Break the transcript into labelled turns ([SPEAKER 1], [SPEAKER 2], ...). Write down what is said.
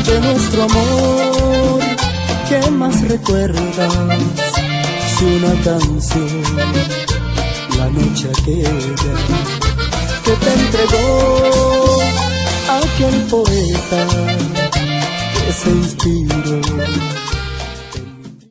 [SPEAKER 1] de nuestro amor, ¿qué más recuerdas? Si una canción, la noche aquella que te entregó aquel poeta que se inspiró